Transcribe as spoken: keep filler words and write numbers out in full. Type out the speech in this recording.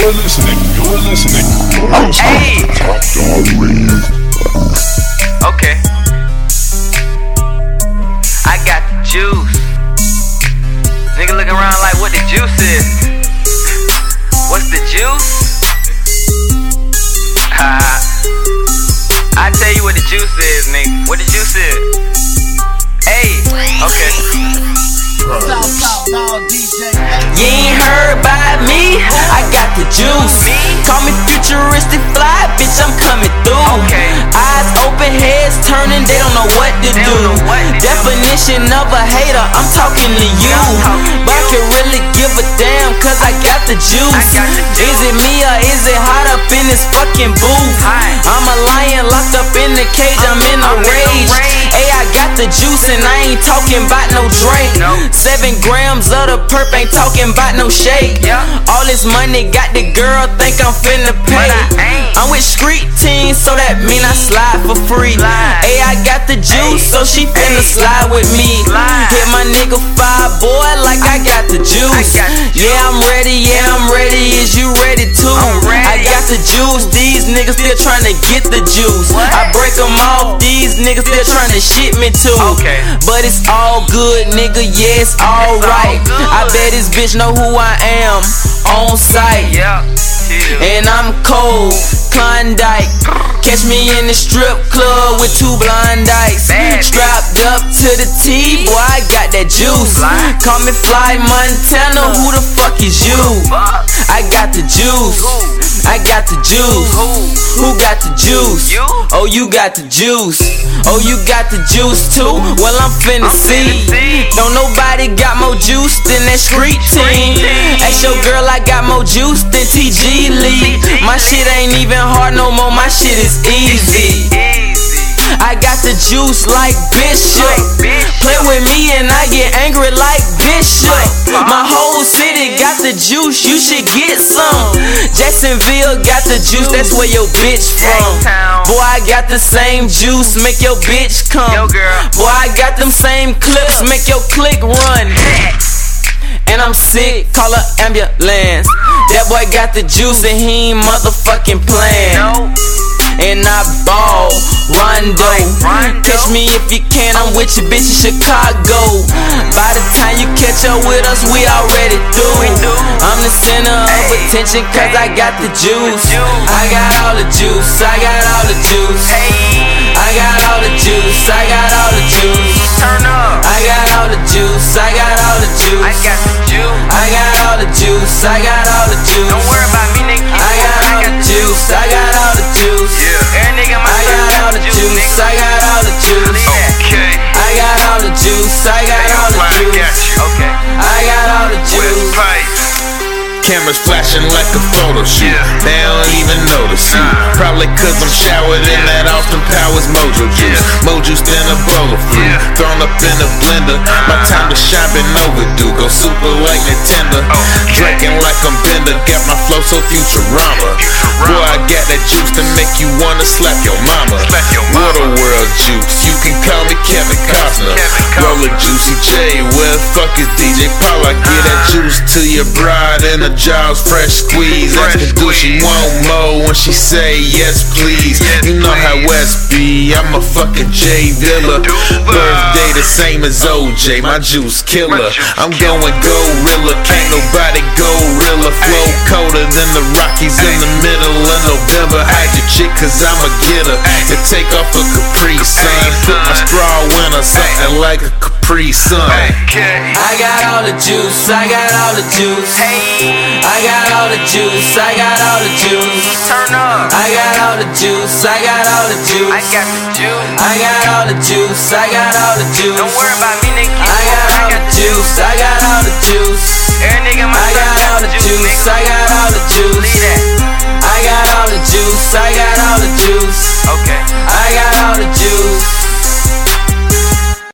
You're listening, you're listening. Hey! Top Dog Radio. Okay. I got the juice. Nigga looking around like what the juice is. What's the juice? Haha. I tell you what the juice is, nigga. What the juice is? Hey, okay. You ain't heard about me, I got the juice. Call me futuristic fly, bitch, I'm coming through. Eyes open, heads turning, they don't know what to do. Definition of a hater, I'm talking to you. But I can really give a damn, cause I got the juice. Is it me or is it hot up in this fucking booth? I'm a lion locked up in the cage, I'm in a rage. Hey, I got the juice and I ain't talking about no drink. Seven grams of the perp, ain't talking about no shake. All this money got the girl think I'm finna pay. I'm with street teams, so that mean I slide for free. Hey, I got the juice, so she finna slide with me. Hit my nigga five, boy, like I got the juice. Yeah, I'm ready, yeah, I'm ready. Is you ready too? I got the juice, these niggas still trying to get the juice. I break them off, these niggas still trying to shit me too. But it's all good, nigga, yeah, it's alright. I bet this bitch know who I am on sight. And I'm cold, Klondike. Catch me in the strip club with two blind dykes. Strapped up to the T, boy, I got that juice. Call me Fly Montana, who the fuck is you? I got the juice, I got the juice. Who got the juice? Oh, you got the juice. Oh, you got the juice too? Well, I'm finna see. Don't nobody got more juice than that street team. Ask your girl, I got more juice than T G Lee. My shit ain't even hard no more, my shit is easy. I got the juice like Bishop. Play with me and I get angry like Bishop. My whole city got the juice, you should get some. Jacksonville got the juice, that's where your bitch from. Boy, I got the same juice, make your bitch come. Boy, I got them same clips, make your click run. And I'm sick, call a ambulance. That boy got the juice and he ain't motherfucking playing. And I ball, Rondo. Catch me if you can, I'm with your bitch in Chicago. By the time you catch up with us, we already through. I'm the center of attention cause I got the juice. I got all the juice, I got all the juice. I got all the juice, I got all the juice. I got all the juice, I got all the juice. I got the juice, I got all the juice, I got all the juice. Don't worry about me, nigga. I got all the juice, I got all the juice. Every nigga in my I got all the juice, I got all the juice. Okay. I got all the juice, I got all the juice. Okay. I got all the juice. Cameras flashing like a photo shoot. They don't even notice you. Probably cause I'm showered in that Austin Powers Mojo juice. Moju's in a bowl of fruit, thrown up in a blender. My time to shine been overdue. Go super like Nintendo. Drinking like I'm Bender. Got my flow so Futurama. Boy, I got that juice to make you wanna slap your mama. Water World juice, you can call me Kevin Costner. Roll a Juicy J, where the fuck is D J Paul? I get that juice to your bride in a jaws, fresh squeeze. Ask her do she want more when she say yes please. You know how West be, I'm a fucking J Villa. Birthday the same as O J, my juice killer. I'm going gorilla, can't nobody gorilla. Flow colder than the Rockies in the middle of November. Hide your chick cause I'm a getter. And take off a Capri Sun. Put my straw in or something like a Capri Sun. I got all the juice, I got all the juice. I got all the juice, I got all the juice. Turn up. I got all the juice, I got all the juice. I got the juice. I got all the juice, I got all the juice. Don't worry about me, nigga. I got all the juice, I got all the juice. Every nigga I got all the juice, I got all the juice. I got all the juice, I got all the juice. Okay. I got all the juice.